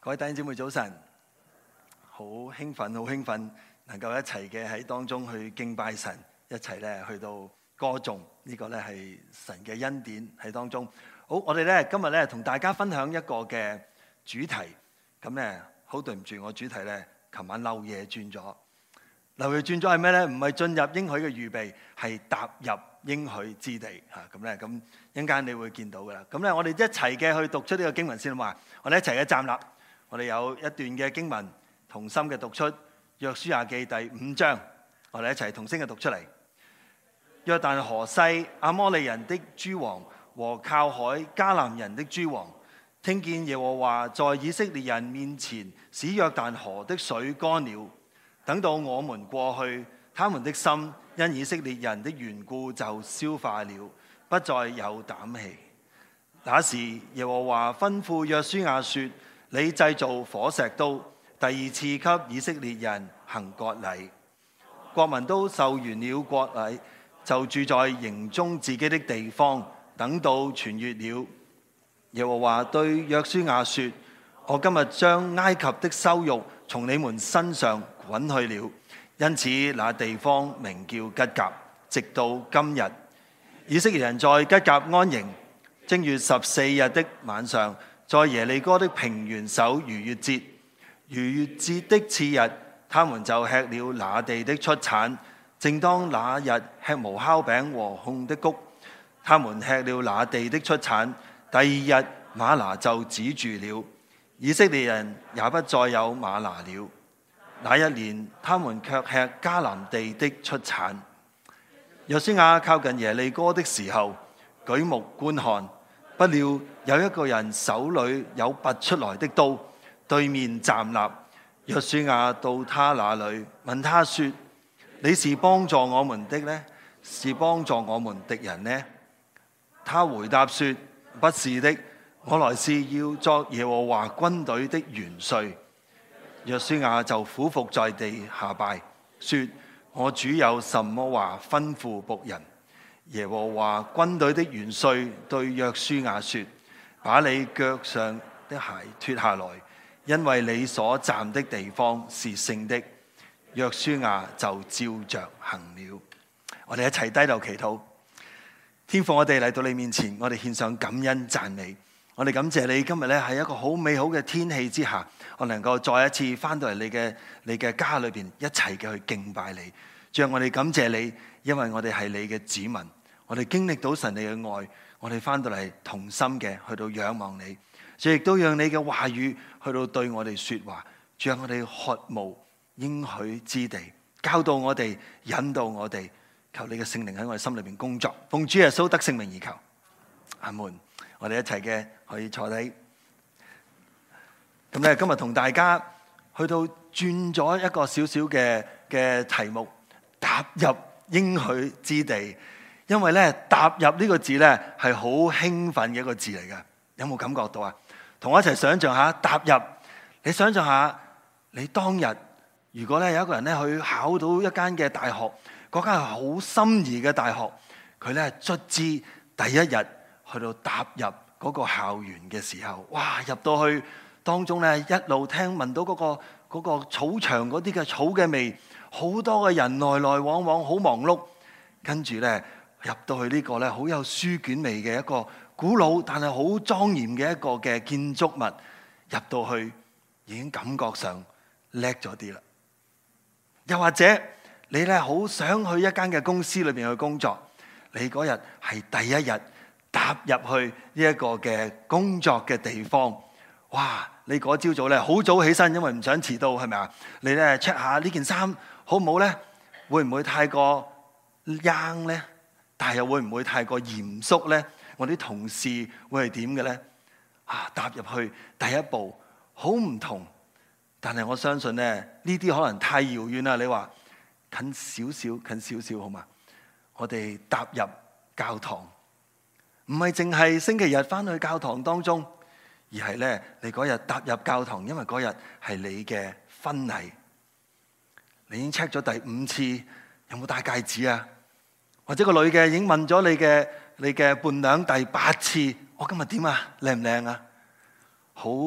各位弟兄姊妹早晨，好興奮，能夠一齊嘅喺當中去敬拜神，一齊咧去到歌頌呢個咧係神嘅恩典喺當中。好，我哋咧今日咧同大家分享一個嘅主題，咁咧好對唔住，我主題咧琴晚漏夜轉咗。漏夜轉咗係咩咧？唔係進入應許嘅預備，係踏入應許之地嚇。咁咧咁一陣間你會見到噶啦。咁咧我哋一齊嘅去讀出呢個經文先話，我哋一齊嘅站立。我哋有一段嘅經文，同心嘅讀出約書亞記第5章，我哋一齊同聲嘅讀出嚟。約旦河西亞摩利人的諸王和靠海迦南人的諸王，聽見耶和華在以色列人面前使約旦河的水乾了，等到我們過去，他們的心因以色列人的緣故就消化了，不再有膽氣。那時耶和華吩咐約書亞說：你製造火石刀，第二次給以色列人行割禮。國民都受完了割禮，就住在營中自己的地方，等到傳閱了。耶和華對約書亞說：我今日將埃及的羞辱從你們身上滾去了。因此那地方名叫吉甲，直到今日。以色列人在吉甲安營。正月14日的晚上，在耶利哥的平原守逾越節。逾越節的次日，他們就吃了那地的出產。正當那日吃無酵餅和烘的穀，他們吃了那地的出產。第二日嗎哪就止住了，以色列人也不再有嗎哪了。那一年，他們卻吃迦南地的出產。約書亞靠近耶利哥的時候，舉目觀看，不料有一個人手裏有拔出來的刀，對面站立。約書亞到他那裏，問他說：你是幫助我們的呢，是幫助我們敵人呢？他回答說：不是的，我來是要作耶和華軍隊的元帥。約書亞就俯伏在地下拜，說：我主有什麼話吩咐僕人？耶和華軍隊的元帥對約書亞說：把你腳上的鞋脱下來，因為你所站的地方是聖的。約書亞就照着行了。我哋一齊低頭祈禱。天父，我哋嚟到你面前，我哋獻上感恩讚美。我哋感謝你今日咧喺一個好美好嘅天氣之下，我能夠再一次翻到嚟你嘅家裏邊，一齊嘅去敬拜你。主啊，我哋感謝你，因為我哋係你嘅子民，我哋經歷到神你嘅愛，我哋翻到嚟同心嘅去到仰望你。主亦都讓你嘅話語去到對我哋說話。主啊，我哋渴慕應許之地，教導我哋，引導我哋，求你嘅聖靈喺我哋心裏邊工作。奉主耶穌得聖名而求，阿門。我哋一齊嘅可以坐低。咁咧，今日同大家去到轉咗一個少少嘅題目，踏入應許之地。因為咧，踏入呢個字咧係好興奮嘅一個字嚟㗎。有冇感覺到啊？同我一齊想象下踏入。你想象下，你當日如果咧有一個人咧去考到一間嘅大學，嗰間係好心儀嘅大學，佢咧卒之第一日去到踏入嗰個校園嘅時候，哇！入到去當中咧，一路聽聞到嗰個草場嗰啲嘅草嘅味，好多嘅人來來往往，好忙碌。跟住咧入到去呢個咧好有書卷味嘅一個古老但係好莊嚴嘅一個嘅建築物，入到去已經感覺上叻咗啲啦。又或者你咧好想去一間嘅公司裏邊去工作，你嗰日係第一日踏入去呢一個嘅工作嘅地方，哇！你嗰朝早咧好早起身，因為唔想遲到，係咪啊？你咧 check 下呢件衫好唔好咧？會唔會太過硬咧？但係又會唔會太過嚴肅咧？我啲同事會係點嘅咧？啊！踏入去第一步好唔同，但係我相信咧呢啲可能太遙遠啦。你話近少少好嘛？我哋踏入教堂，唔係淨係星期日翻去教堂當中，而係咧你嗰日踏入教堂，因為嗰日係你嘅婚禮。你已經 check 咗第5次，有冇戴戒指啊？或者個女嘅已經問咗你嘅伴娘第8次，我今日點啊？靚唔靚啊？好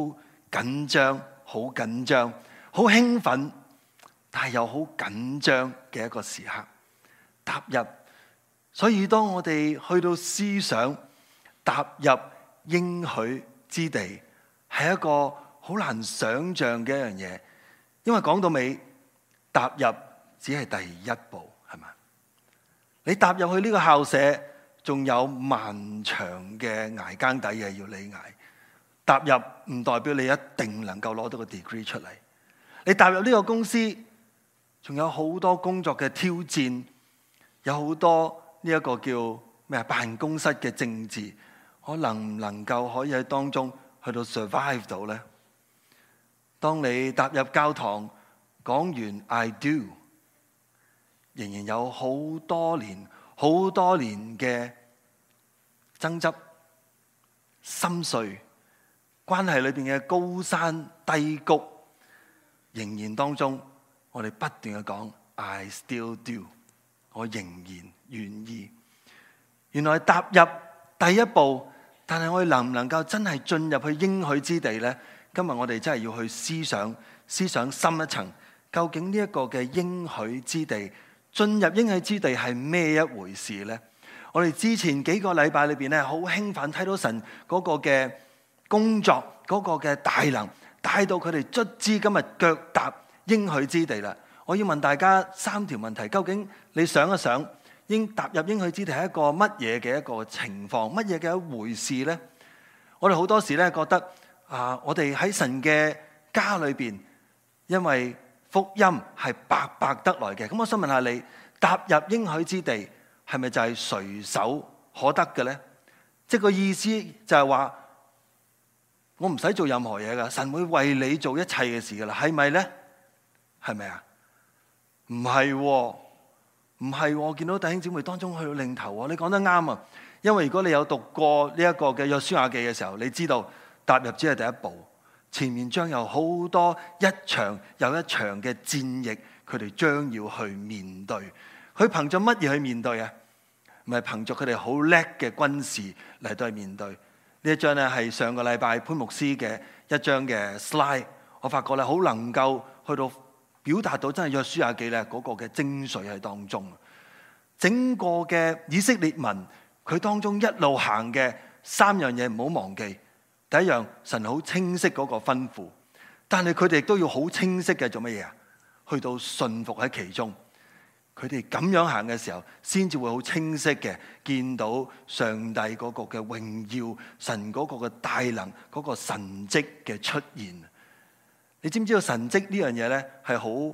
緊張、好緊張、好興奮，但係又好緊張嘅一個時刻踏入。所以當我哋去到思想踏入應許之地，係一個好難想像嘅一樣嘢，因為講到尾踏入只係第一步，係嘛？你踏入去呢個校舍，仲有漫長嘅捱更底嘅要你捱。踏入唔代表你一定能夠攞到個 degree 出嚟。你踏入呢個公司，仲有好多工作嘅挑戰，有好多呢一個叫咩啊？辦公室嘅政治，我能唔能夠可以喺當中去到 survive 到呢？當你踏入教堂，講完 I do， 仍然有好多年嘅爭執、心碎，關係裏邊嘅高山低谷，仍然當中，我哋不斷嘅講 I still do， 我仍然願意。原來踏入第一步，但係我哋能唔能夠真係進入去應許之地呢？今日我哋真係要去思想深一層，究竟呢一個嘅應許之地，進入應許之地係咩一回事呢？我哋之前幾個禮拜裏邊咧，好興奮睇到神嗰個嘅工作，嗰個嘅大能，帶到佢哋卒之今日腳踏應許之地啦。我要問大家3條問題，究竟你想一想，踏入應許之地係一個乜嘢嘅一個情況，乜嘢嘅一回事呢？我哋好多時咧覺得我哋喺神嘅家裏邊，因為福音係白白得來嘅。咁我想問下你，踏入應許之地係咪就係隨手可得嘅呢？即係個意思就係話，我唔使做任何嘢噶，神會為你做一切嘅事噶啦，係咪呢？係咪啊？唔係喎，唔係喎，我見到弟兄姊妹當中去到領頭喎，你講得啱啊！因為如果你有讀過呢一個嘅約書亞記嘅時候，你知道踏入只係第一步，前面將有好多一場又一場嘅戰役，佢哋將要去面對。佢憑着乜嘢去面對啊？唔係憑着佢哋好叻嘅軍事嚟到去面對。呢一張咧係上個禮拜潘牧師嘅一張嘅 slide， 我發覺咧好能夠去到表達到真係約書亞記咧嗰個嘅精髓喺當中。整個嘅以色列民佢當中一路行嘅3樣嘢唔好忘記。第一樣，神好清晰嗰個吩咐，但係佢哋都要好清晰嘅做乜嘢啊？去到順服喺其中。佢哋咁樣行嘅時候，先至會好清晰嘅見到上帝嗰個嘅榮耀，神嗰個嘅大能，嗰個神蹟嘅出現。你知唔知道神蹟呢樣嘢咧係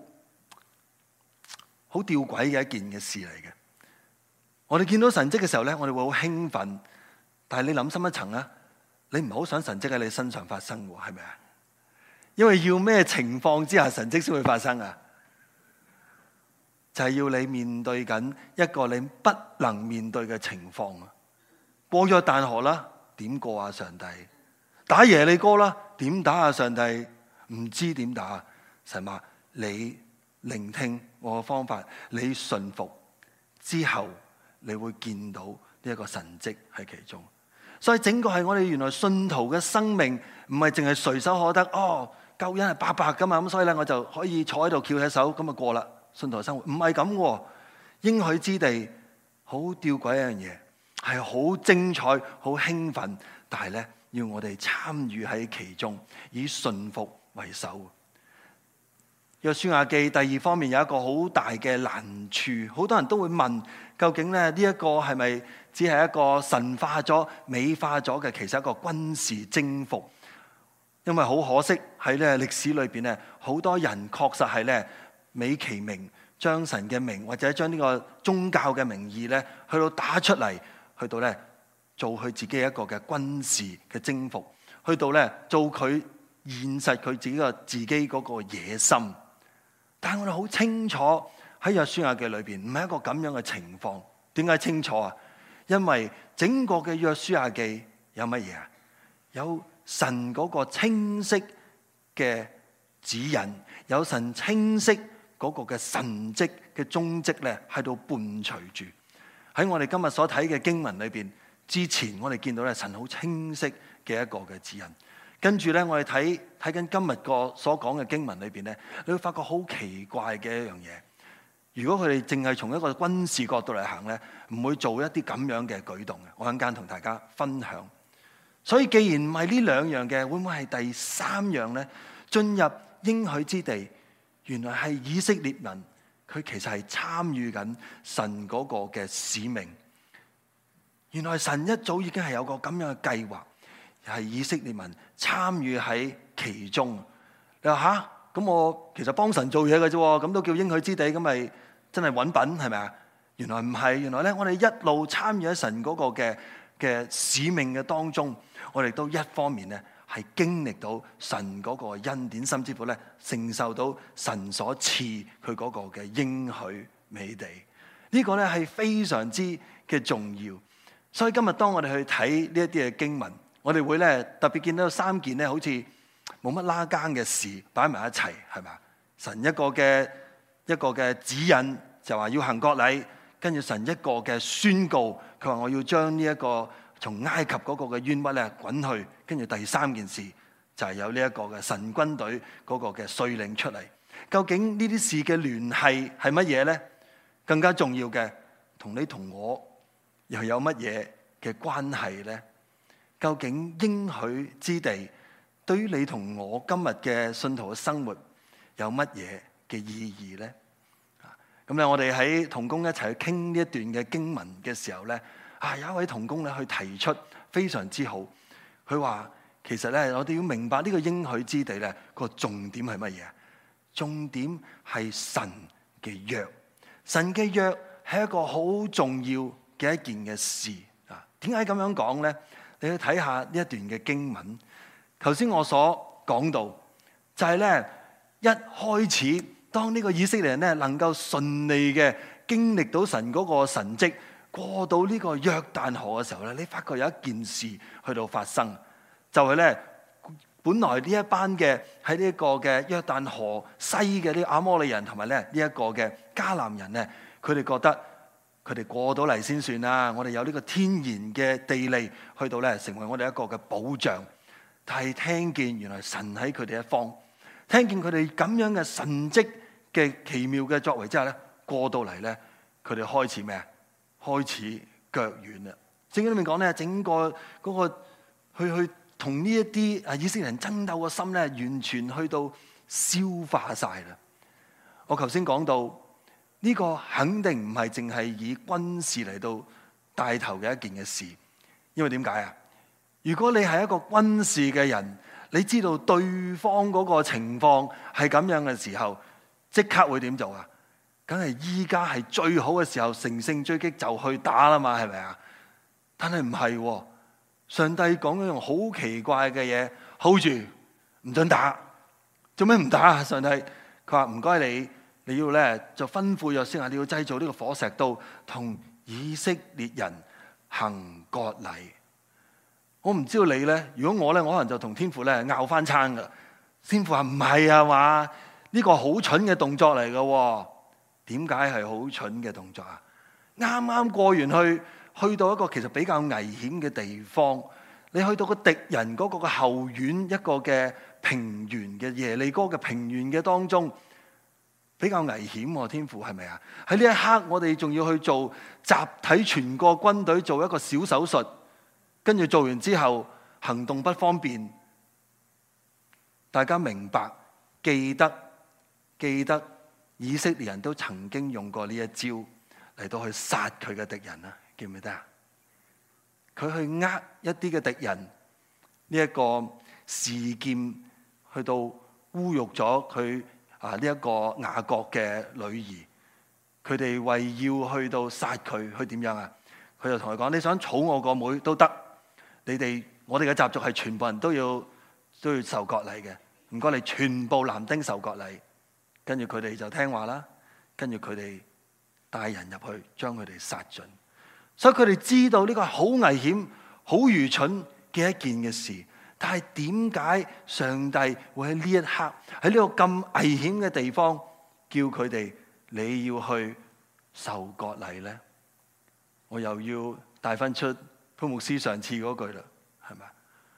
好吊詭嘅一件嘅事嚟嘅？我哋見到神蹟嘅時候咧，我哋會好興奮，但係你諗深一層啊，你唔係好想神蹟喺你身上發生喎，係咪啊？因為要咩情況之下神蹟先會發生啊？就係要你面對緊一個你不能面對嘅情況啊！過約旦河啦，點過啊上帝？打耶利哥啦，點打啊上帝？唔知點打。神話你聆聽我嘅方法，你順服之後，你會見到呢一個神蹟喺其中。所以整個係我哋原來信徒嘅生命，唔係淨係隨手可得。哦，救恩係白白噶嘛，咁所以咧我就可以坐喺度翹起手咁就過啦。信徒生活唔係咁喎，應許之地好吊詭一樣嘢，係好精彩、好興奮，但係咧要我哋參與喺其中，以順服為首。約書亞記第2方面有一個好大嘅難處，好多人都會問，究竟咧呢一個係咪只係一個神化咗、美化咗嘅，其實一個軍事征服？因為好可惜喺咧歷史裏邊咧，好多人確實係咧美其名將神嘅名或者將呢個宗教嘅名義咧，去到打出嚟，去到咧做佢自己一個嘅軍事嘅征服，去到咧做佢現實佢自己嗰個野心。但係我哋好清楚喺約書亞記裏邊唔係一個咁樣嘅情況。點解清楚啊？因為整個嘅約書亞記有乜嘢啊？有神嗰個清晰嘅指引，有神清晰嗰個嘅神蹟嘅蹤跡咧，喺度伴隨住。喺我哋今日所睇嘅經文裏邊，之前我哋見到咧神好清晰嘅一個嘅指引。 跟住咧，我哋睇緊今日個所講嘅經文裏邊咧，你會發覺好奇怪嘅一樣嘢。如果佢哋淨係從一個軍事角度嚟行咧，唔會做一啲咁樣嘅舉動嘅。我陣間同大家分享。所以既然唔係呢兩樣嘅，會唔會係第三樣咧？進入應許之地，原來係以色列民，佢其實係參與緊神嗰個嘅使命。原來神一早已經係有個咁樣嘅計劃，係以色列民參與喺其中。你話吓，咁我其實幫神做嘢嘅啫，咁都叫應許之地，咁咪真係揾品係咪啊？原來唔係，原來咧我哋一路參與喺神嗰個嘅使命嘅當中，我哋都一方面咧係經歷到神嗰個恩典，甚至乎咧承受到神所賜佢嗰個嘅應許美地。呢個咧係非常之嘅重要。所以今日當我哋去睇呢一啲嘅經文，我哋會咧特別見到三件咧好似冇乜拉更嘅事擺埋一齊，係咪？神一個嘅指引就話要行割禮，跟住神一個嘅宣告，佢話我要將呢一個從埃及嗰個嘅冤屈咧滾去，跟住第三件事就係有呢一個嘅神軍隊嗰個嘅率領出嚟。究竟呢啲事嘅聯繫係乜嘢咧？更加重要嘅，同你同我又有乜嘢嘅關係咧？究竟應許之地對於你同我今日嘅信徒嘅生活有乜嘢嘅意義咧？咁咧，我哋喺同工一齊去傾呢一段嘅經文嘅時候咧，有一位同工咧去提出非常之好。佢話其實咧，我哋要明白呢個應許之地咧個重點係乜嘢？重點係神嘅約。神嘅約係一個好重要嘅一件嘅事啊。點解咁樣講咧？你去睇下呢一段嘅經文。頭先我所講到就係咧，一開始當呢個以色列人咧能夠順利嘅經歷到神嗰個神蹟，過到呢個約旦河嘅時候咧，你發覺有一件事去到發生，就係咧，本來呢一班嘅喺呢一個嘅約旦河西嘅呢亞摩利人同埋咧呢一個嘅迦南人咧，佢哋覺得佢哋過到嚟先算啦，我哋有呢個天然嘅地利去到咧成為我哋一個嘅保障。但係聽見原來神喺佢哋一方，聽見佢哋咁樣嘅神蹟嘅奇妙嘅作為之下咧，過到嚟咧，佢哋開始咩啊？開始腳軟啦。聖經裏面講咧，整個嗰個去同呢一啲以色列人爭鬥嘅心咧，完全去到消化晒啦。我頭先講到呢個肯定唔係淨係以軍事嚟到帶頭嘅一件嘅事，因為點解啊？如果你係一個軍事嘅人，你知道對方嗰個情況係咁樣嘅時候，即刻會點做啊？梗係依家係最好嘅時候，乘勝追擊就去打啦嘛，係咪啊？但係唔係，上帝講一樣好奇怪嘅嘢，hold住，唔准打。做咩唔打啊？上帝佢話唔該你要咧就吩咐約書亞，你要製造呢個火石刀，同以色列人行割禮。我唔知道你咧，如果我咧，我可能就同天父咧拗翻餐噶。天父話唔係啊嘛，呢個好蠢嘅動作嚟噶。點解係好蠢嘅動作啊？啱啱過完去到一個其實比較危險嘅地方，你去到個敵人嗰個嘅後院，一個嘅平原嘅耶利哥嘅平原嘅當中，比較危險。天父係咪啊？喺呢一刻，我哋仲要去做集體全個軍隊做一個小手術。跟住做完之後，行動不方便。大家明白，記得，以色列人都曾經用過呢一招嚟到去殺佢嘅敵人啊，記唔記得啊？佢去呃一啲嘅敵人，呢一個示劍去到侮辱咗佢呢一個雅各嘅女兒。佢哋為要去到殺佢，佢點樣啊？佢就同佢講：你想娶我個妹都得。我哋嘅習俗係全部人都要受割禮嘅，唔該你全部男丁受割禮。跟住佢哋就聽話啦，跟住佢哋帶人入去將佢哋殺盡。所以佢哋知道呢個係好危險、好愚蠢嘅一件嘅事。但係點解上帝會喺呢一刻喺呢個咁危險嘅地方叫佢哋你要去受割禮咧？我又要帶翻出潘牧師上次嗰句啦，係咪？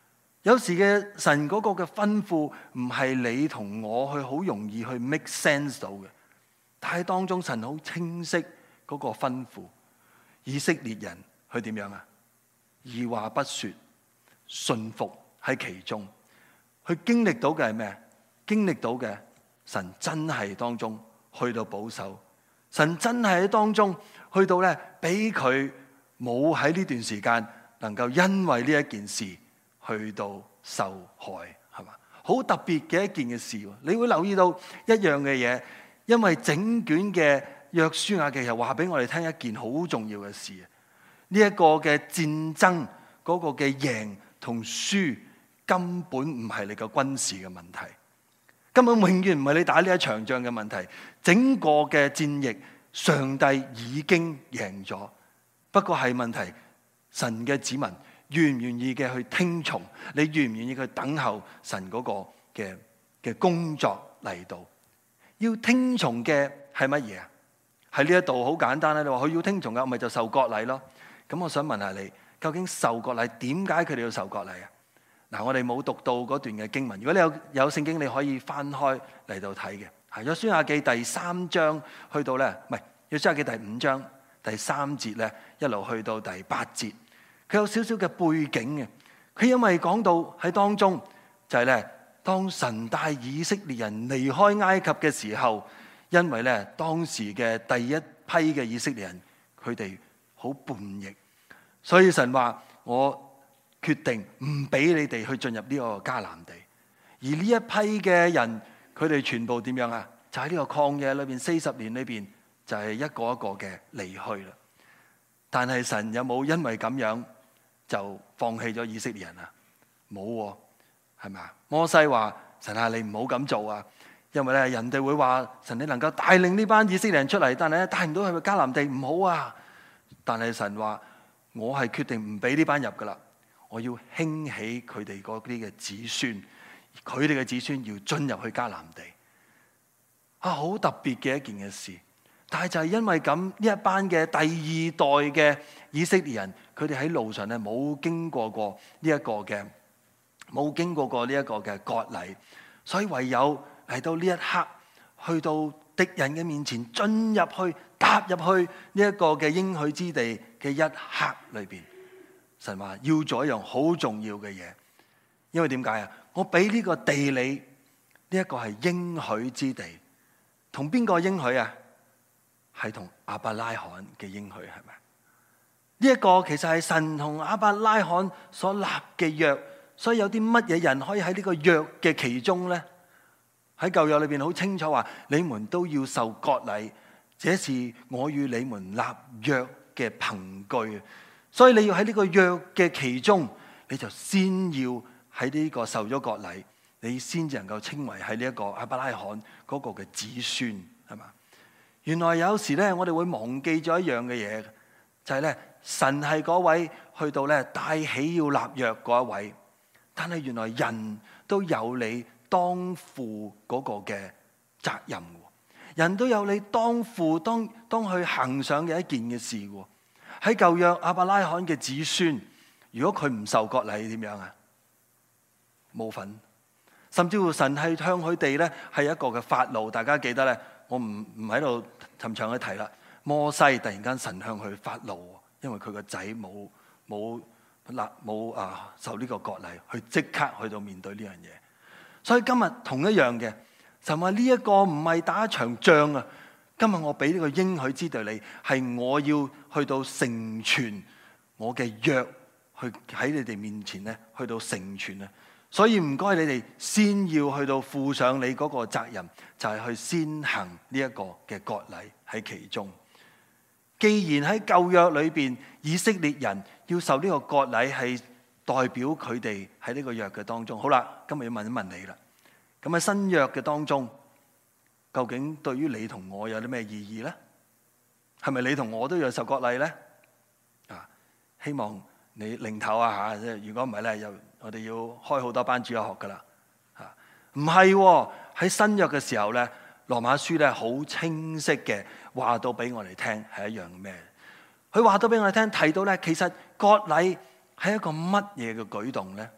有時嘅神嗰個嘅吩咐唔係你同我去好容易去 make sense 到嘅，但係當中神好清晰嗰個吩咐，以色列人去點樣啊？二話不說，順服喺其中。佢經歷到嘅係咩？經歷到嘅神真係當中去到保守，神真係喺當中去到咧，俾佢冇喺呢段時間能夠因為呢一件事去到受害，係嘛？好特別嘅一件嘅事。你會留意到一樣嘅嘢，因為整卷嘅約書亞記其實話俾我哋聽一件好重要嘅事。呢一個嘅戰爭嗰個嘅贏同輸根本唔係你個軍事嘅問題，根本永遠唔係你打呢一場仗嘅問題。整個嘅戰役，上帝已經贏咗，不過係問題，神嘅子民願唔願意嘅去聽從，你願唔願意去等候神嗰個嘅工作嚟到？要聽從嘅係乜嘢啊？喺呢一度好簡單啦，你話佢要聽從嘅，咪就受割禮咯。咁我想問下你，究竟受割禮點解佢哋要受割禮啊？嗱，我哋冇讀到嗰段嘅經文。如果你有聖經，你可以翻開嚟到睇嘅。係約書亞記第3章去到咧，唔係約書亞記第5章第3節咧，一路去到第8節，佢有少少嘅背景嘅。佢因為講到喺當中就係咧，當神帶以色列人離開埃及嘅時候，因為咧當時嘅第一批嘅以色列人佢哋好叛逆，所以神話我決定唔俾你哋去進入呢個迦南地。而呢一批嘅人，佢哋全部點樣啊？就喺呢個曠野裏邊40年裏邊，就係一個一個嘅離去啦。但係神有冇因為咁樣就放棄咗以色列人啊？冇喎，係咪啊？摩西話：神啊，你唔好咁做啊！因為咧人哋會話神，你能夠帶領呢班以色列人出嚟，但係咧帶唔到去迦南地，唔好啊！但係神話我係決定唔俾呢班入噶啦，我要興起佢哋嗰啲嘅子孫，佢哋嘅子孫要進入去迦南地。啊，好特別嘅一件嘅事。但係就係因為咁，呢一班嘅第二代嘅以色列人，佢哋喺路上咧冇經過過呢一個嘅割禮，所以唯有嚟到呢一刻，去到敵人嘅面前，進入去踏入去呢一個嘅應許之地嘅一刻裏邊，神話要做一樣好重要嘅嘢。因為點解啊？我俾呢個地理，呢一個係應許之地，同邊個應許啊？係同亞伯拉罕嘅應許，係咪？呢一個其實係神同亞伯拉罕所立嘅約，所以有啲乜嘢人可以喺呢個約嘅其中呢？喺舊約裏邊好清楚話，你們都要受割禮，這是我與你們立約嘅憑據。所以你要喺呢個約嘅其中，你就先要喺呢個受咗割禮，你先至能夠稱為喺呢一個亞伯拉罕嗰個嘅子孫，係嘛？原來有時咧，我哋會忘記咗一樣嘅嘢，就係咧，神係嗰位去到咧帶起要立約嗰一位，但係原來人都有你當負嗰個嘅責任，人都有你當負當去行上嘅一件嘅事。喺舊約亞伯拉罕嘅子孫，如果佢唔受割禮點樣啊？冇份，甚至乎神係向佢哋咧係一個嘅發怒。大家記得咧，我唔喺度尋長去提啦。摩西突然間神向佢發怒，因為佢個仔冇受呢個割禮，佢即刻去到面對呢樣嘢。所以今日同一樣嘅，神話呢一個唔係打一場仗啊。今日我俾呢個應許之地你，係我要去到成全我嘅約，去喺你哋面前咧去到成全啊。所以唔該你哋先要去到負上你嗰個責任，就係去先行呢一個嘅割禮喺其中。既然喺舊約裏邊，以色列人要受呢個割禮，係代表佢哋喺呢個約嘅當中。好啦，今日要問一問你啦。咁喺新約嘅當中，究竟對於你同我有啲咩意義呢？係咪你同我都要受割禮呢？啊，希望你領頭啊吓！如果唔係咧，我哋要開好多班主日學噶啦。吓，唔係喺新約嘅時候咧，羅馬書咧好清晰嘅話到俾我哋聽係一樣咩？佢話到俾我哋聽，提到咧，其實割禮係一個乜嘢嘅舉動咧？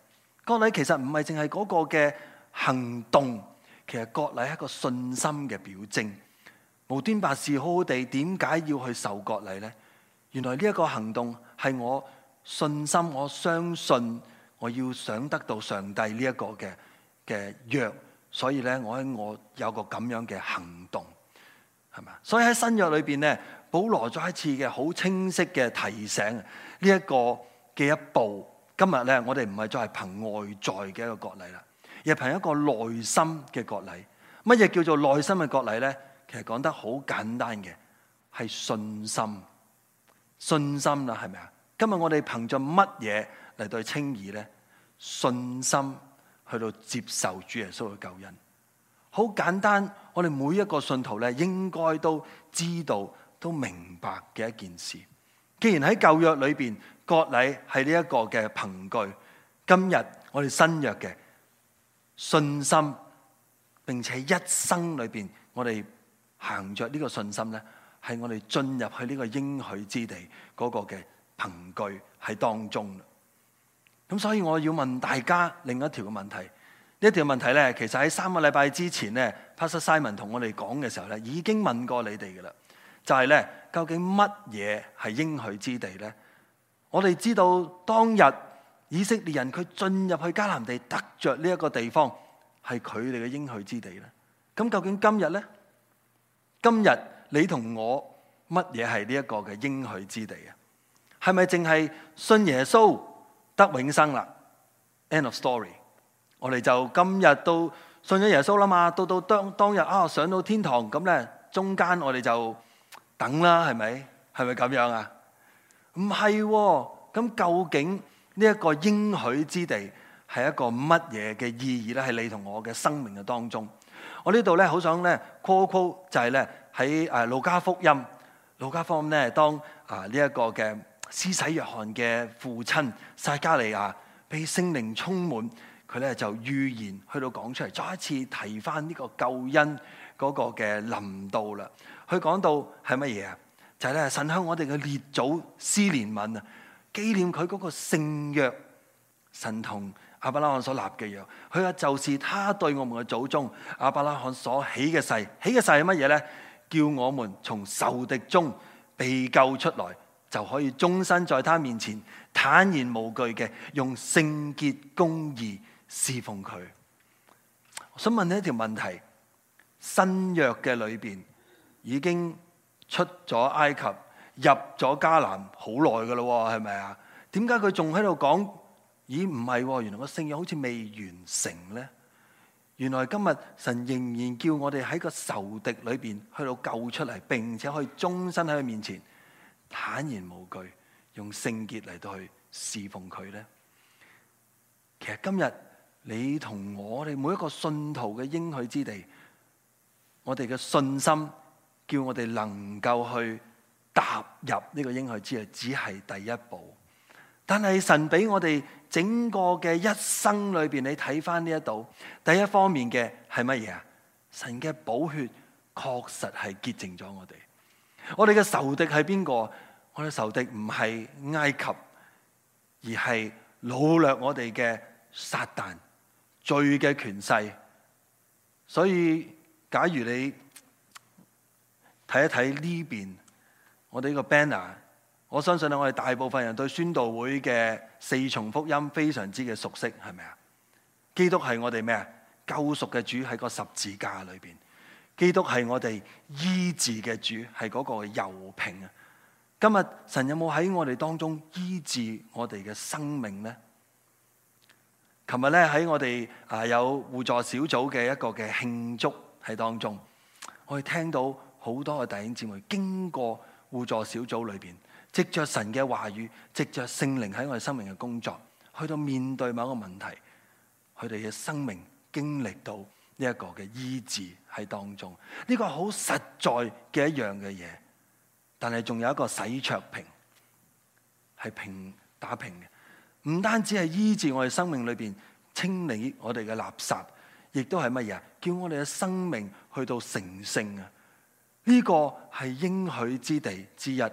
割禮其實唔係淨係嗰個嘅行動，其實割禮係一個信心嘅表徵。無端白事好好地，點解要去受割禮呢？原來呢一個行動係我信心，我相信我要想得到上帝呢一個嘅約，所以咧我有個咁樣嘅行動，係嘛？所以喺新約裏邊咧，保羅再一次嘅好清晰嘅提醒呢一個嘅一步。今日咧我哋唔係再係憑外在嘅一個割禮啦，而係憑一個內心嘅割禮。乜嘢叫做內心嘅割禮咧？其實講得好簡單嘅，係信心。信心啦，係咪啊？今日我哋憑着乜嘢嚟對稱義咧？信心去到接受主耶穌嘅救恩。好簡單，我哋每一個信徒咧，應該都知道、都明白嘅一件事。既然喺舊約裏邊，割禮係呢一個嘅憑據，今日我哋新約嘅信心，並且一生裏邊我哋行着呢個信心咧，係我哋進入去呢個應許之地嗰個嘅憑據喺當中。咁所以我要問大家另一條嘅問題，呢一條問題咧，其實喺3個禮拜之前咧，Pastor Simon 同我哋講嘅時候咧，已經問過你哋嘅啦，就係咧，究竟乜嘢係應許之地咧？我哋知道當日以色列人佢進入去迦南地得着呢一個地方係佢哋嘅應許之地咧。咁究竟今日咧？今日你同我乜嘢係呢一個嘅應許之地啊？係咪淨係信耶穌得永生啦 ？End of story。我哋就今日都信咗耶穌啦嘛，到當日啊上到天堂咁咧，中間我哋就等啦，係咪？係咪咁樣啊？唔係喎，咁究竟呢一個應許之地係一個乜嘢嘅意義咧？係你同我嘅生命嘅當中。我呢度咧好想咧 call 就係咧喺路加福音咧，當呢一個嘅施洗約翰嘅父親撒迦利亞被聖靈充滿，佢咧就預言去到講出嚟，再一次提翻呢個救恩嗰個嘅臨到啦。佢講到係乜嘢啊？就係咧神向我哋嘅列祖施憐憫啊，紀念佢嗰個聖約，神同亞伯拉罕所立嘅約。佢話就是他對我們嘅祖宗亞伯拉罕所起嘅誓，起嘅誓係乜嘢咧？叫我們從仇敵中被救出來，就可以終身在他面前坦然無懼嘅用聖潔公義侍奉佢。我想問你一條問題：新約嘅裏邊已經出咗埃及，入咗迦南好耐噶啦，係咪啊？點解佢仲喺度講？咦，唔係，原來個聖約好似未完成咧。原來今日神仍然叫我哋喺個仇敵裏邊去到救出嚟，並且可以終身喺佢面前坦然無懼，用聖潔嚟到去侍奉佢咧。其實今日你同我哋每一個信徒嘅應許之地，我哋嘅信心叫我哋能夠去踏入呢個應許之地，只係第一步。但係神俾我哋整個嘅一生裏邊，你睇翻呢一度，第一方面嘅係乜嘢啊？神嘅寶血確實係潔淨咗我哋。我哋嘅仇敵係邊個？我哋仇敵唔係埃及，而係擄掠我哋嘅撒旦，罪嘅權勢。所以假如你睇一睇呢邊，我哋呢個 banner， 我相信我哋大部分人對宣道會嘅4重福音非常之嘅熟悉，係咪啊？基督係我哋咩啊？救贖嘅主喺個十字架裏邊，基督係我哋醫治嘅主，係嗰個油瓶啊！今日神有冇喺我哋當中醫治我哋嘅生命呢？琴日咧喺我哋有互助小組嘅一個嘅慶祝喺當中，我哋聽到好多嘅弟兄姊妹經過互助小組裏邊，藉着神嘅話語，藉着聖靈喺我哋生命嘅工作，去到面對某一個問題，佢哋嘅生命經歷到呢一個嘅醫治喺當中。呢個好實在嘅一樣嘅嘢，但係仲有一個洗桌屏，係打平嘅，唔單止係醫治我哋生命裏邊清理我哋嘅垃圾，亦都係乜嘢？叫我哋嘅生命去到成聖啊！呢個係應許之地之一。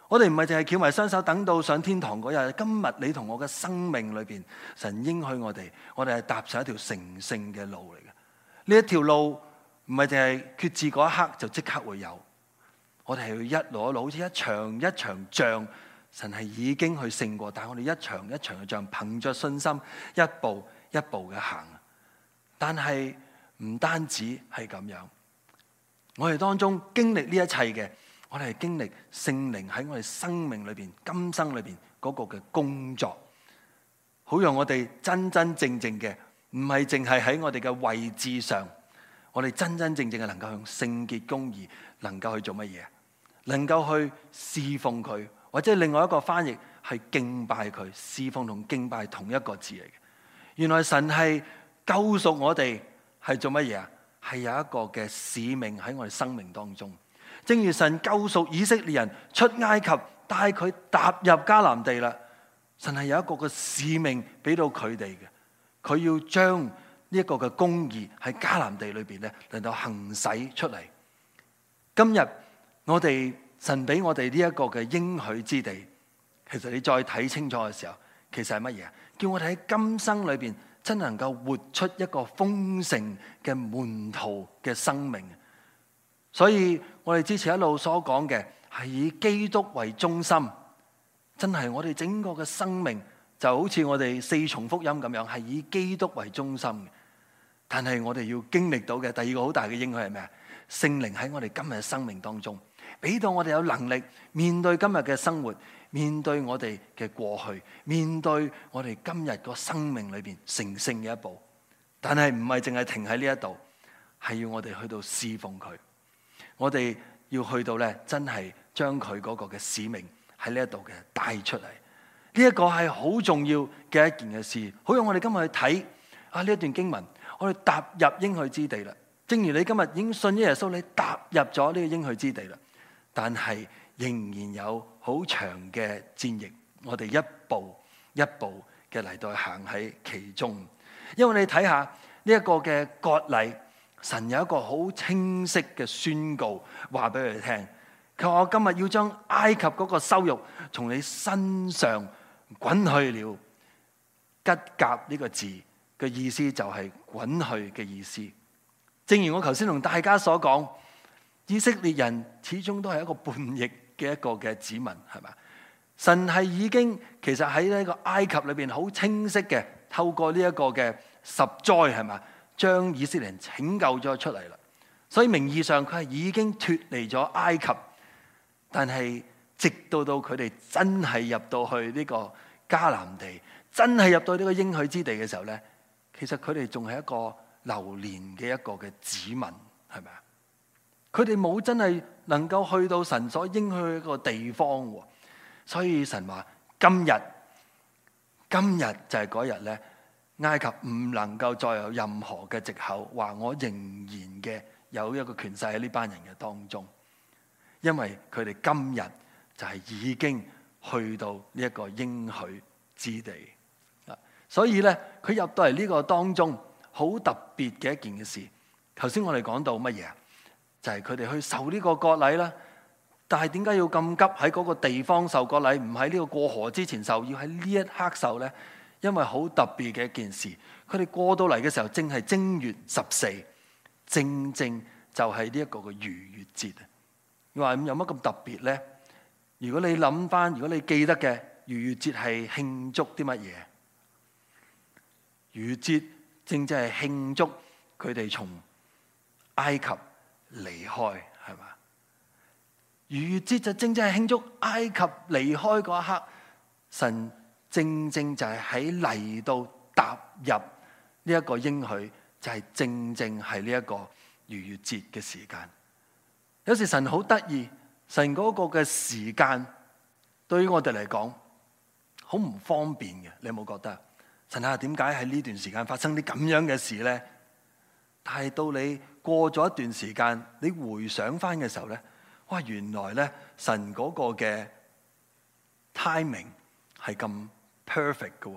我哋唔係淨係翹埋雙手等到上天堂嗰日。今日你同我嘅生命裏邊，神應許我哋係踏上一條成聖嘅路嚟嘅。呢一條路唔係淨係決志嗰一刻就即刻會有，我哋係要一路一路好似一場一場仗，神係已經去勝過，但係我哋一場一場嘅仗，憑着信心一步一步嘅行。但係唔單止係咁樣，我哋當中經歷呢一切嘅，我哋係經歷聖靈喺我哋生命裏邊、今生裏邊嗰個嘅工作，好讓我哋真真正正嘅，唔係淨係喺我哋嘅位置上，我哋真真正正嘅能夠用聖潔公義，能夠去做乜嘢？能夠去侍奉佢，或者另外一個翻譯係敬拜佢。侍奉同敬拜係同一個字嚟嘅。原來神係救贖我哋係做乜嘢啊？係有一個嘅使命喺我哋生命當中。正如神救贖以色列人出埃及，帶佢踏入迦南地啦。神係有一個嘅使命俾到佢哋嘅，佢要將呢一個嘅公義喺迦南地裏邊咧，能夠行使出嚟。今日我哋神俾我哋呢一個嘅應許之地，其實你再睇清楚嘅時候，其實係乜嘢？叫我哋喺今生裏邊真能夠活出一個豐盛嘅門徒嘅生命。所以我哋之前一路所講嘅係以基督為中心，真係我哋整個嘅生命就好似我哋四重福音咁樣，係以基督為中心嘅。但係我哋要經歷到嘅第二個好大嘅應許係咩啊？聖靈喺我哋今日嘅生命當中，俾到我哋有能力面對今日嘅生活，面對我哋嘅過去，面對我哋今日個生命裏邊成聖嘅一步。但係唔係淨係停喺呢一度，係要我哋去到侍奉佢。我哋要去到咧，真係將佢嗰個嘅使命喺呢一度嘅帶出嚟。呢一個係好重要嘅一件嘅事。好讓我哋今日去睇呢一段經文，我哋踏入應許之地啦。正如你今日已經信咗耶穌，你踏入咗呢個應許之地啦。但係仍然有好長嘅戰役，我哋一步一步嘅嚟到行喺其中。因為你睇下呢一個嘅割禮。神有一個好清晰嘅宣告，話俾佢哋聽。佢話：我今日要將埃及嗰個羞辱從你身上滾去了。吉甲呢個字嘅意思就係滾去嘅意思。正如我頭先同大家所講，以色列人始終都係一個叛逆嘅一個嘅子民，係咪？神係已經其實喺呢個埃及裏邊好清晰嘅，透過呢一個嘅十災，係咪？將以色列人拯救咗出嚟啦，所以名義上佢係已經脫離咗埃及，但係直到佢哋真係入到去呢個迦南地，真係入到呢個應許之地嘅時候咧，其實佢哋仲係一個流連嘅一個嘅子民，係咪啊？佢哋冇真係能夠去到神所應許嘅一個地方，所以神話今日就係嗰日咧。埃及唔能夠再有任何嘅藉口，話我仍然嘅有一個權勢喺呢班人嘅當中，因為佢哋今日就係已經去到呢一個應許之地。所以咧，佢入到嚟呢個當中，好特別嘅一件嘅事。頭先我哋講到乜嘢啊？就係佢哋去受呢個割禮啦。但係點解要咁急喺嗰個地方受割禮，唔喺呢個過河之前受，要喺呢一刻受咧？因為好特別嘅一件事，佢哋過到嚟嘅時候，正係正月14，正正就係呢一個嘅逾越節啊！你話有乜咁特別咧？如果你諗翻，如果你記得嘅逾越節係慶祝啲乜嘢？逾越節正正係慶祝佢哋從埃及離開，係嘛？逾越節就正正係慶祝埃及離開嗰一刻，神。正正就係喺嚟到踏入呢一個應許，就係正正係呢一個逾越節嘅時間。有時神好得意，神嗰個嘅時間對於我哋嚟講好唔方便嘅，你有冇覺得？神啊，點解喺呢段時間發生啲咁樣嘅事咧？但係到你過咗一段時間，你回想翻嘅時候咧，哇！原來咧神嗰個嘅 timing 係咁 perfect 嘅。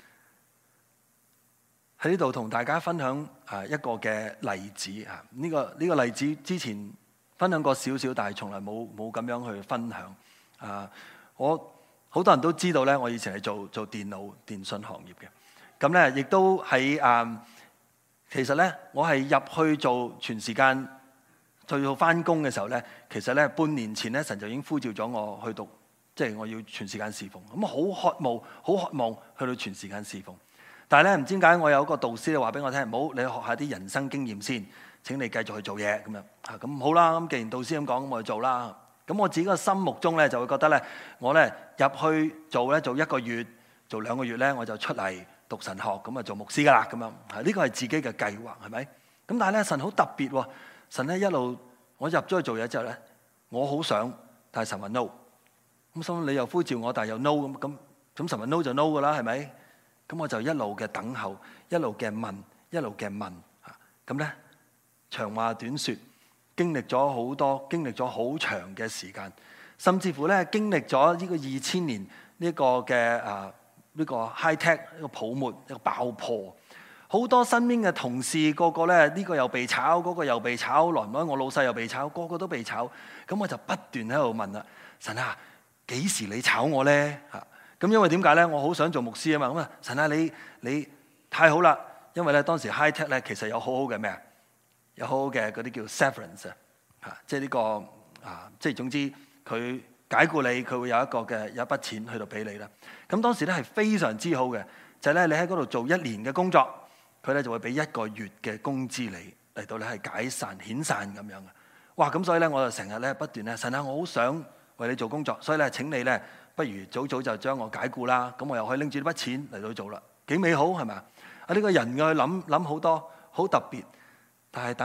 喺呢度同大家分享一個嘅例子啊！呢個例子之前分享過少少，但係從來冇咁樣去分享。 我好多人都知道咧，我以前係做電信行業嘅。咁咧亦都喺其實咧我係入去做全時間去到翻工嘅時候咧，其實咧半年前咧神就已經呼召咗我去讀，即係我要全時間侍奉。咁好渴望去到全時間侍奉。但係咧唔知點解我有一個導師咧話俾我聽，唔好，你學下啲人生經驗先，請你繼續去做嘢咁樣。咁好啦，咁既然導師咁講，咁我去做啦。咁我自己個心目中咧就會覺得咧，我咧入去做1個月，做2個月咧我就出嚟讀神學，咁啊做牧師噶啦咁樣。呢個係自己嘅計劃，係咪？咁但係咧神好特別喎，神咧一路我入咗去做嘢之後咧，我好想，但係神話 no。咁所以你又呼召我，但係又 no 咁神話 no 就 no 噶啦，係咪？咁我就一路嘅等候，一路嘅問，一路嘅問。咁咧長話短説。經歷咗好多，經歷咗好長嘅時間，甚至乎咧經歷咗呢個2000年呢個嘅呢個 high tech 一個泡沫一個爆破，好多身邊嘅同事個個咧呢個又被炒，嗰個又被炒，來唔來我老細又被炒，個個都被炒，咁我就不斷喺度問啦，神啊，幾時你炒我咧？咁因為點解咧？我好想做牧師啊嘛，咁啊神啊你太好啦，因為咧當時 high tech 咧其實有好好嘅咩啊？有好好嘅嗰啲叫 severance 即係呢個即係總之佢解僱你，佢會有一筆錢去到俾你啦。咁當時咧係非常之好嘅，就係咧你喺嗰度做1年嘅工作，佢咧就會俾1個月嘅工資你嚟到你係解散遣散咁樣嘅。哇！咁所以咧我就成日咧不斷咧神啊，我好想為你做工作，所以咧請你咧不如早就將我解僱啦，咁我又可以拎住呢筆錢嚟到做啦，幾美好係咪啊？呢個人嘅諗好多好特別。但係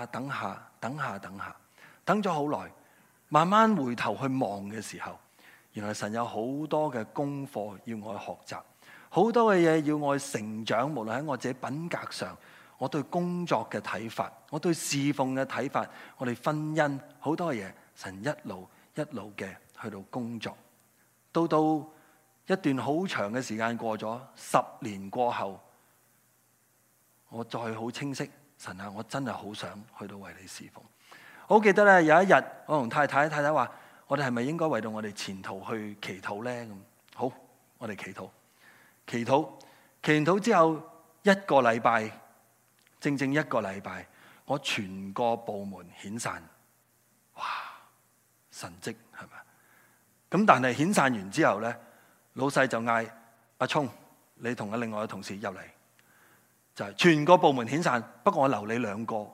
等咗好耐，慢慢回頭去望嘅時候，原來神有好多嘅功課要我去學習，好多嘅嘢要我去成長，無論喺我自己品格上，我對工作嘅睇法，我對侍奉嘅睇法，我哋婚姻好多嘅嘢，神一路嘅去到工作，到一段好長嘅時間過咗10年過後，我再好清晰。神啊，我真係好想去到為你侍奉。我好記得咧，有一日我同太太話，我哋係咪應該為到我哋前途去祈禱咧？咁好，我哋祈禱之後1個禮拜，正1個禮拜，我全個部門遣散。哇！神蹟係咪？咁但係遣散完之後咧，老細就嗌阿聰，你同另外嘅同事入嚟。就係全個部門遣散，不過我留你2個，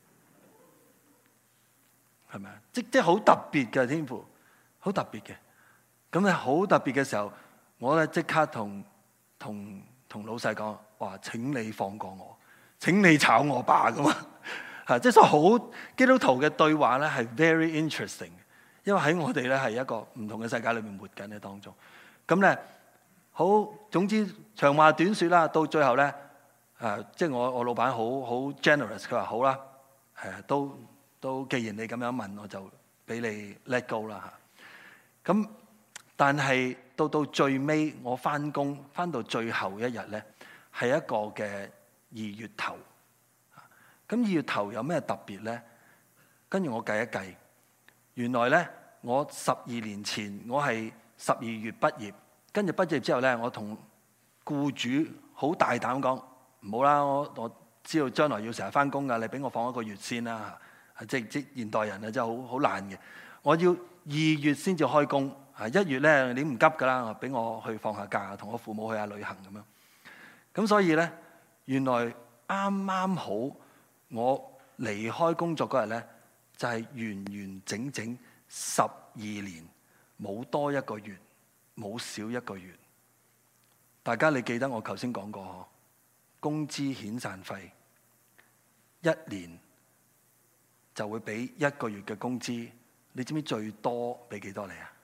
係咪啊？即好特別嘅天父，好特別嘅。咁咧好特別嘅時候，我咧即刻同老細講話：請你放過我，請你炒我吧咁啊！即係所以好基督徒嘅對話咧係 very interesting， 因為喺我哋咧係一個唔同嘅世界裏面活緊嘅當中。咁咧好，總之長話短説啦，到最後咧。即係我老闆好 generous， 佢話好啦，都既然你咁樣問，我就俾你 let go 啦嚇。咁但係到最尾，我翻工翻到最後一日咧，係一個嘅2月頭。咁2月頭有咩特別咧？跟住我計一計，原來咧我12年前我係12月畢業，跟住畢業之後咧，我同僱主好大膽講。唔好啦，我知道將來要成日翻工㗎，你俾我放1個月先啦嚇。即現代人啊，真係好難嘅。我要2月先至開工，1月咧你唔急㗎啦，俾我去放下假，同我父母去下旅行咁樣。咁所以咧，原來啱好我離開工作嗰日咧，就係完整12年，冇多1個月，冇少1個月。大家你記得我頭先講過嗬？工資遣散費1年就會俾1個月嘅工資，你知唔知最多俾幾多你啊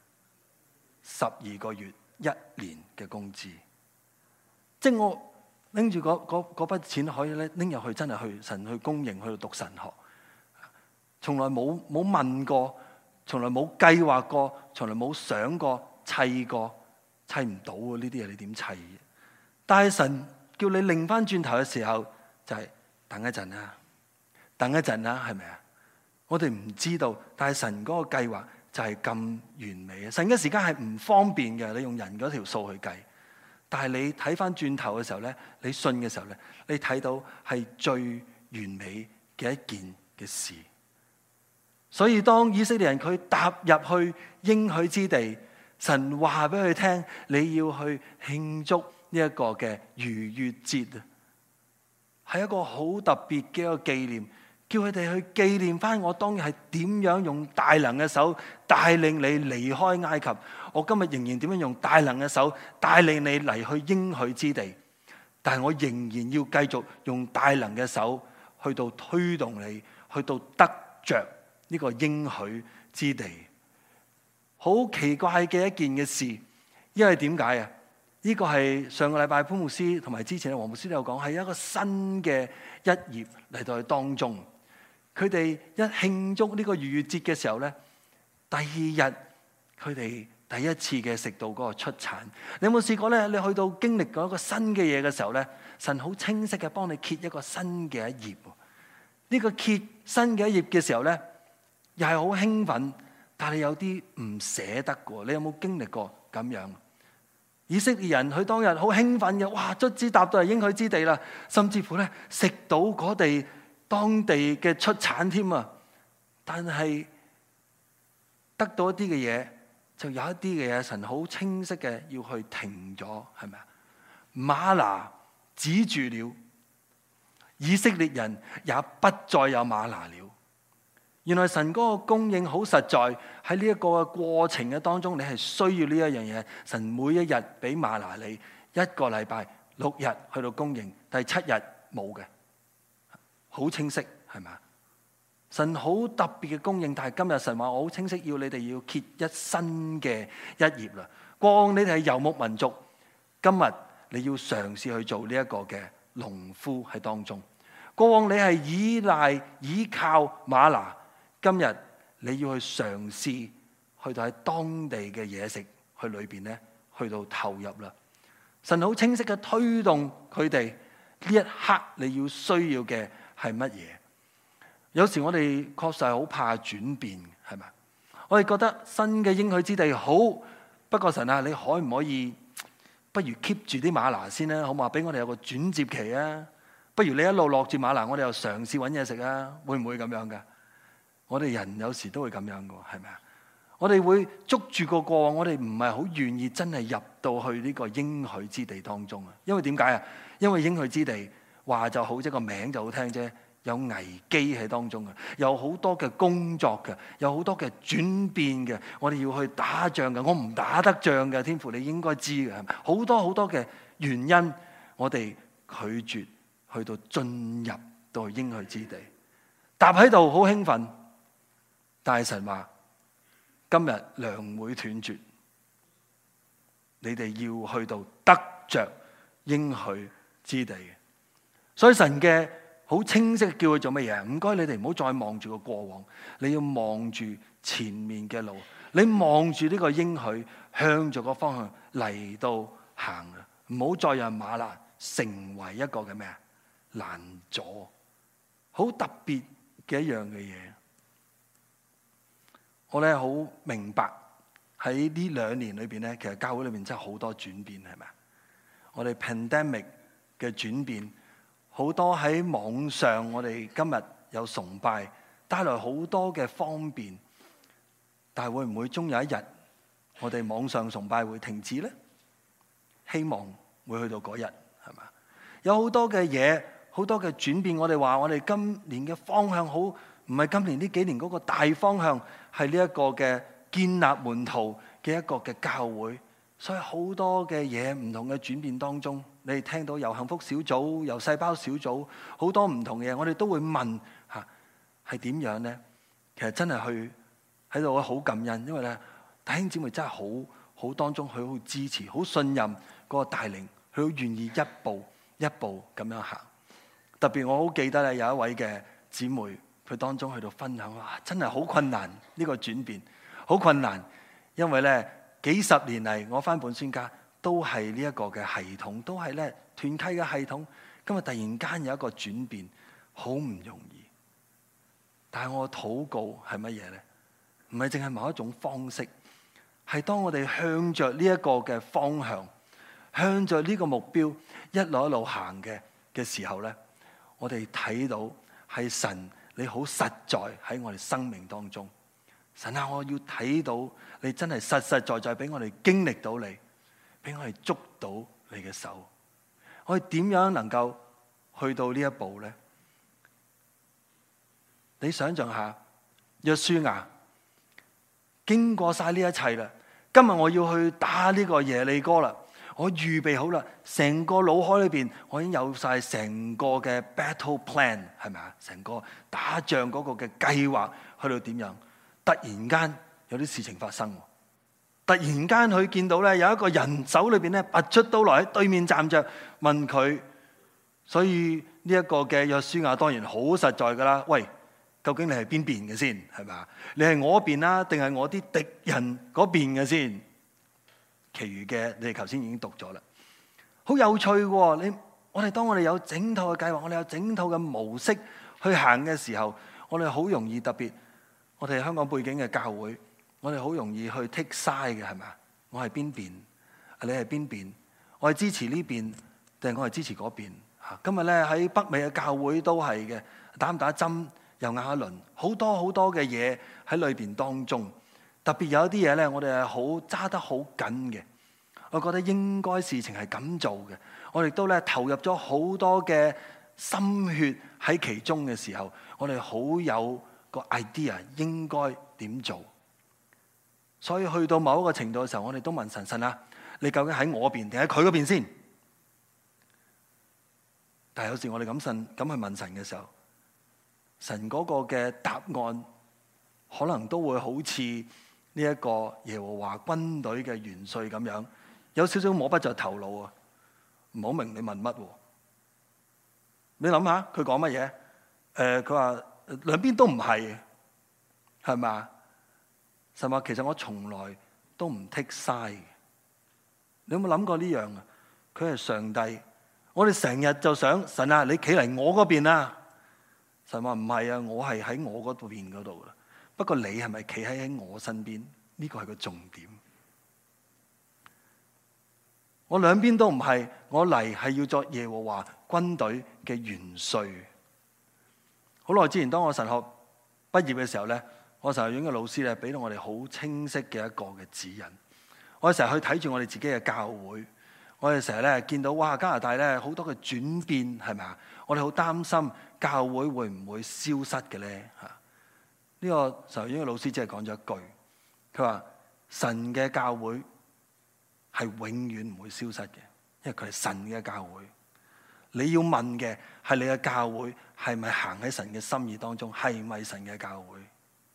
？12個月1年嘅工資，即係我拎住嗰筆錢可以咧拎入去，真係去神去公營去讀神學，從來冇問過，從來冇計劃過，從來冇想過砌過，砌唔到啊！呢啲嘢你點砌？但係神叫你擰翻轉頭嘅時候，就係等一陣啦，係咪啊？我哋唔知道，但係神嗰個計劃就係咁完美嘅。神嘅時間係唔方便嘅，你用人嗰條數去計。但係你睇翻轉頭嘅時候咧，你信嘅時候咧，你睇到係最完美嘅一件嘅事。所以當以色列人佢踏入去應許之地，神話俾佢聽，你要去慶祝呢一個嘅逾越節啊，係一個好特別嘅一個紀念，叫佢哋去紀念翻我當日係點樣用大能嘅手帶領你離開埃及，我今日仍然點樣用大能嘅手帶領你嚟去應許之地，但係我仍然要繼續用大能嘅手去到推動你，去到得着呢個應許之地。好奇怪嘅一件嘅事，因為點解啊？呢個係上個禮拜潘牧師同埋之前嘅黃牧師都有講，係一個新嘅一頁嚟到去當中。佢哋一慶祝呢個逾越節嘅時候咧，第二日佢哋第一次嘅食到嗰個出產。你有冇試過咧？你去到經歷過一個新嘅嘢嘅時候咧，神好清晰嘅幫你揭一個新嘅一頁。呢個揭新嘅一頁嘅時候咧，又係好興奮，但係有啲唔捨得嘅。你有冇經歷過咁樣？以色列人佢當日好興奮嘅，哇！卒之踏到嚟應許之地啦，甚至乎咧食到嗰地當地嘅出產添啊！但係得到一啲嘅嘢，就有一啲嘅嘢，神好清晰嘅要去停咗，係咪啊？嗎哪止住了，以色列人也不再有嗎哪了。原來神嗰個供應好實在，喺呢一個過程嘅當中，你係需要呢一樣嘢。神每一日俾嗎哪你，一個禮拜6日去到供應，第7日冇嘅，好清晰係咪啊？神好特別嘅供應，但係今日神話我好清晰，要你哋要揭一新嘅一頁啦。過往你哋係游牧民族，今日你要嘗試去做呢一個嘅農夫喺當中。過往你係依靠嗎哪。今日你要去嘗試去到喺當地嘅嘢食去裏邊咧，去到投入啦。神好清晰嘅推動佢哋呢一刻你要需要嘅係乜嘢？有時我哋確實係好怕轉變，係咪？我哋覺得新嘅應許之地好，不過神啊，你可唔可以不如 keep 住啲嗎哪先啦，好嘛？俾我哋有個轉接期啊！不如你一路落住嗎哪，我哋又嘗試揾嘢食啊？會唔會咁樣噶？我哋人有時都會咁樣嘅，係咪啊？我哋會捉住個過往，我哋唔係好願意真係入到去呢個應許之地當中啊！因為點解啊？因為應許之地話就好，即個名就好聽啫，有危機喺當中嘅，有好多嘅工作嘅，有好多嘅轉變嘅，我哋要去打仗嘅，我唔打得仗嘅，天父你應該知嘅，係咪？好多好多嘅原因，我哋拒絕去到進入到應許之地，踏喺度好興奮。但係神話今日糧會斷絕，你哋要去到得着應許之地。所以神嘅好清晰叫佢做乜嘢？唔該，你哋唔好再望住個過往，你要望住前面嘅路，你望住呢個應許，向住個方向嚟到行啊！唔好再讓嗎哪成為一個嘅咩啊攔阻，好特別嘅一樣嘅嘢。我咧好明白喺呢2年裏邊咧，其實教會裏邊真係好多轉變，係咪啊？我哋 pandemic 嘅轉變，好多喺網上，我哋今日有崇拜，帶來好多嘅方便。但係會唔會終有一日，我哋網上崇拜會停止咧？希望會去到嗰日，係嘛？有好多嘅嘢，好多嘅轉變。我哋話我哋今年嘅方向好，唔係今年呢幾年嗰個大方向。係呢一個嘅建立門徒嘅一個嘅教會，所以好多嘅嘢唔同嘅轉變當中，你哋聽到由幸福小組、由細胞小組，好多唔同嘅嘢，我哋都會問嚇係點樣咧？其實真係去喺度好感恩，因為咧弟兄姊妹真係好當中，佢好支持、好信任嗰個帶領，佢好願意一步一步咁樣行。特別我好記得咧，有一位嘅姊妹。佢當中去到分享，哇！真係好困難呢個轉變，好困難，因為咧幾十年嚟，我翻本宣家都係呢一個嘅系統，都係咧團契嘅系統。今日突然間有一個轉變，好唔容易。但係我禱告係乜嘢咧？ 唔係淨係某一種方式，係當我哋向着呢一個嘅方向，向着呢個目標一路行嘅時候咧，我哋睇到係神你好實在喺我哋生命當中。神啊，我要睇到你真係實實在在俾我哋經歷到你，俾我哋捉到你嘅手。我哋點樣能夠去到呢一步咧？你想象下，約書亞經過晒呢一切啦，今日我要去打呢個耶利哥啦，我預備好啦，成個腦海裏邊我已經有晒成個嘅 battle plan， 係咪啊？成個打仗嗰個嘅計劃去到點樣？突然間有啲事情發生，突然間佢見到咧有一個人手裏邊咧拔出刀來喺對面站着問佢，所以呢一個嘅約書亞當然好實在噶啦，喂，究竟你係邊邊嘅先，係咪啊？你係我邊啦，定係我啲敵人嗰邊嘅先？其餘嘅你哋頭先已經讀咗啦，好有趣喎！我哋當我哋有整套嘅計劃，我哋有整套嘅模式去行嘅時候，我哋好容易，特別我哋香港背景嘅教會，我哋好容易去 take side 嘅，係咪啊？我係邊邊？你係邊邊？我係支持呢邊，定係我係支持嗰邊？今日咧喺北美嘅教會都係嘅，打唔打針又拗一輪，好多好多嘅嘢喺裏邊當中。特別有一啲嘢咧，我哋係好揸得好緊嘅。我覺得應該事情係咁做嘅，我哋都咧投入咗好多嘅心血喺其中嘅時候，我哋好有個 idea 應該點做。所以去到某一個程度嘅時候，我哋都問神啊，你究竟喺我邊定喺佢嗰邊先？但係有時我哋咁去問神嘅時候，神嗰個嘅答案可能都會好似呢一個耶和華軍隊嘅元帥咁樣，有少少摸不着頭腦啊！唔好明你問乜喎？你諗下佢講乜嘢？佢話兩邊都唔係，係咪？神話其實我從來都唔 take side。你有冇諗過呢樣啊？佢係上帝，我哋成日就想神啊，你企嚟我嗰邊啊！神話唔係啊，我係喺我嗰邊嗰度啦。不過你係咪企喺我身邊？呢個係個重點。我兩邊都唔係，我嚟係要作耶和華軍隊嘅元帥。好耐之前，當我神學畢業嘅時候咧，我神學院嘅老師咧俾到我哋好清晰嘅一個嘅指引。我哋成日去睇住我哋自己嘅教會，我哋成日咧見到哇加拿大咧好多嘅轉變，係咪啊？我哋好擔心教會會唔會消失嘅咧嚇？呢個神學院嘅老師只係講咗一句，佢話神嘅教會係永遠唔會消失嘅，因為佢係神嘅教會。你要問嘅係你嘅教會係咪行喺神嘅心意當中，係咪神嘅教會？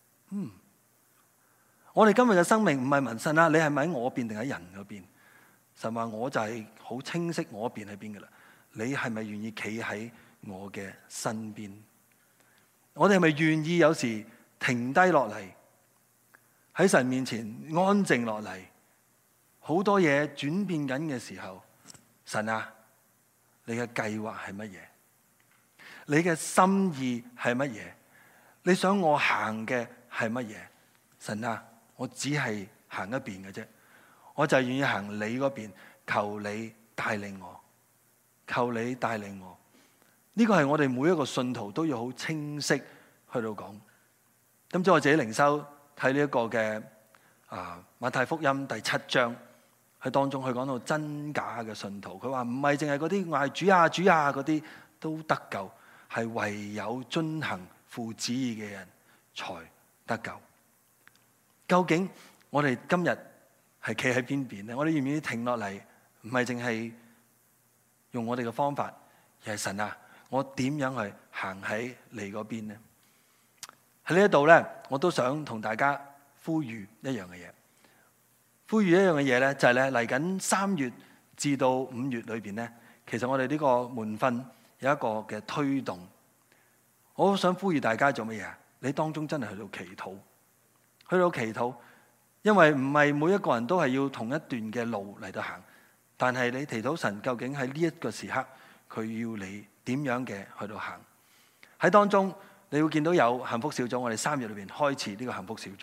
我哋今日嘅生命唔係問神啊，你係咪喺我邊定喺人嗰邊？神話我就係好清晰我邊喺邊噶啦，你係咪願意企喺我嘅身邊？我哋係咪願意有時停低落嚟喺神面前安靜落嚟？好多嘢轉變緊嘅時候，神啊，你嘅計劃係乜嘢？你嘅心意係乜嘢？你想我行嘅係乜嘢？神啊，我只係行一邊嘅啫，我就願意行你嗰邊，求你帶領我，求你帶領我。呢個係我哋每一個信徒都要好清晰去到講。今朝我自己靈修睇呢一個嘅馬太福音第7章，喺當中佢講到真假嘅信徒，佢話唔係淨係嗰啲嗌主啊主啊嗰啲都得救，係唯有遵行父旨意嘅人才得救。究竟我哋今日係企喺邊邊咧？我哋願唔願意停落嚟？唔係淨係用我哋嘅方法，而係神啊，我點樣去行喺你嗰邊呢？喺呢一度咧，我都想同大家呼籲一樣嘅嘢。呼籲一樣嘅嘢咧，就係咧嚟緊3月至到5月裏邊咧，其實我哋呢個門訓有一個嘅推動。我好想呼籲大家做乜嘢？你當中真係去到祈禱，去到祈禱，因為唔係每一個人都係要同一段嘅路嚟到行，但係你祈禱神究竟喺呢一個時刻，佢要你點樣嘅去到行。喺當中你會見到有幸福小組，我哋3月裏邊開始呢個幸福小組。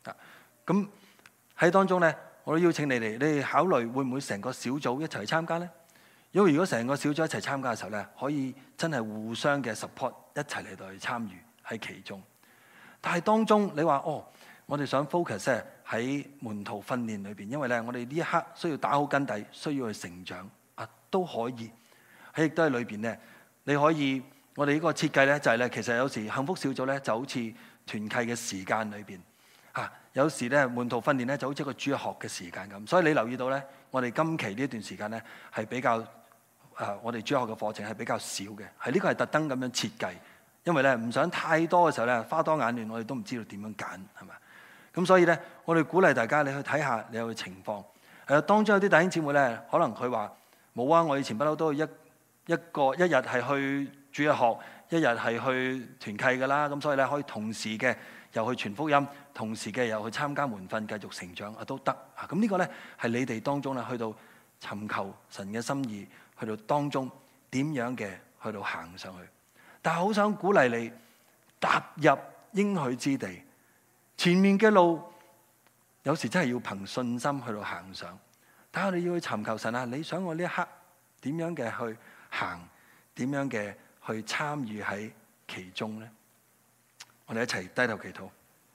咁喺當中咧，我都邀請你哋考慮會唔會成個小組一齊參加咧？如果成個小組一齊參加嘅時候咧，可以真係互相嘅 support， 一齊嚟到去參與喺其中。但係當中你話我哋想 focus 喺門徒訓練裏邊，因為咧我哋呢一刻需要打好根底，需要去成長都可以。亦都喺裏邊咧，你可以我哋呢個設計咧就係咧，其實有時幸福小組咧就好似團契嘅時間裏邊有時咧門徒訓練咧就好似一個主日學嘅時間咁。所以你留意到咧，我哋今期呢一段時間咧係比較我哋主日學嘅課程係比較少嘅，呢個係特登咁樣設計，因為咧唔想太多嘅時候咧花多眼亂，我哋都唔知道點樣揀，係嘛？咁所以咧，我哋鼓勵大家你去睇下你有嘅情況。當中有啲弟兄姊妹咧，可能佢話冇啊，我以前不嬲都一日係去主日學，一日係去團契㗎啦。咁所以咧可以同時嘅又去傳福音，同時嘅又去參加門訓，繼續成長都得。咁呢個咧係你哋當中咧去到尋求神嘅心意，去到當中點樣嘅去到行上去。但係好想鼓勵你踏入應許之地。前面嘅路有時真係要憑信心去到行上，但係你要去尋求神你想我呢一刻點樣嘅去行，點樣嘅去參與喺其中呢？我哋一齊低頭祈禱。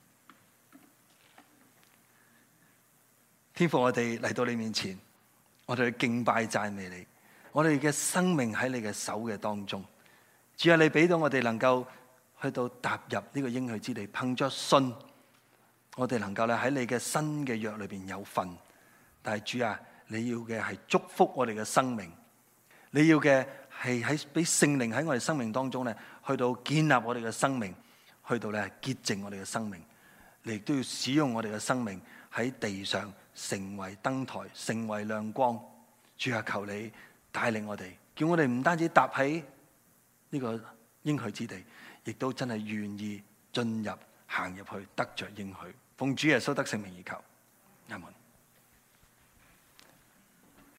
天父，我哋嚟到你面前，我哋去敬拜讚美你，我哋嘅生命喺你嘅手嘅當中。主啊，你俾到我哋能夠去到踏入呢個應許之地，憑着信。我哋能夠咧喺你嘅新嘅約裏邊有份，但係主啊，你要嘅係祝福我哋嘅生命，你要嘅係喺俾聖靈喺我哋生命當中咧，去到建立我哋嘅生命，去到咧潔淨我哋嘅生命，你亦都要使用我哋嘅生命喺地上成為燈台，成為亮光。主啊，求你帶領我哋，叫我哋唔單止踏喺呢個應許之地，亦都真係願意進入行入去，得着應許。奉主耶穌得聖名而求，阿門。